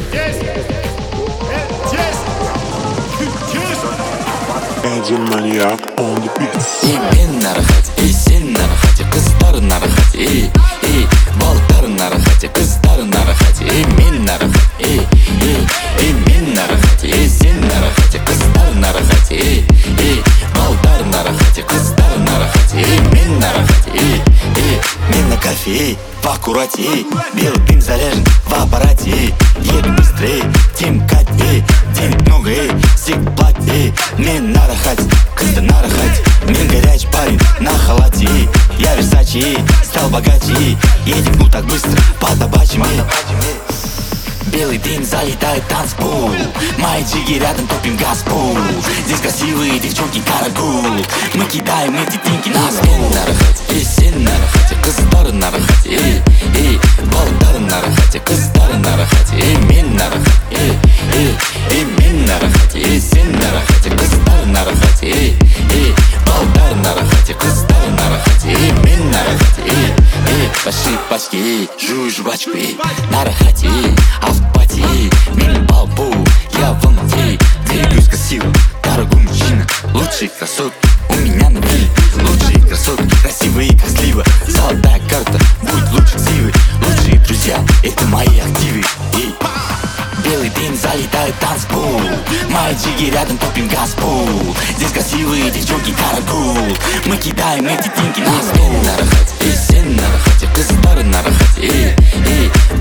Один маньяк on the beat. И мен на рахате, и сен на рахате, қыздар на рахате, и балдар на рахате, қыздар на рахате, и мен на рахате, и мен на рахате, и сен на рахате, қыздар на рахате, и балдар на рахате, қыздар на рахате, и мен на рахате, мен на кафе, в аккурате, белый дым заряжен в аппарате, еду быстрее, тем кате, денег много, всех плати, мен на рахате, қыздар на рахате, мен горячий парень на халате, я Версачи, стал богаче, едем ну так быстро по табачиме. Белый дым залетает танцпол, мои джиги рядом топим газпол. Здесь красивые девчонки карагул, мы кидаем эти деньги на стол. На рахате, и сен на рахате, қыздар на рахате, и балдар на рахате, қыздар на рахате, и мен на рахате, и мен на рахате, и сен на рахате, қыздар на рахате, и балдар на рахате, қыздар на рахате, и мен на рахате, большие пачки, жую жвачку, на рахате, а в пати, мен балбу, я в Алмате, двигаюсь красиво, дорогой мужчина, лучшие красотки у меня на вилле, лучшие красотки, красивые как слива, золотая карта, будет лучше ксивы, лучшие друзья, это мои активы. Белый дым залетает танцпол, мои джиги рядом топим газпол. Здесь красивые девчонки карагул, мы кидаем эти деньги на стол. На рахате, и сен на рахате, қыздар на рахате, и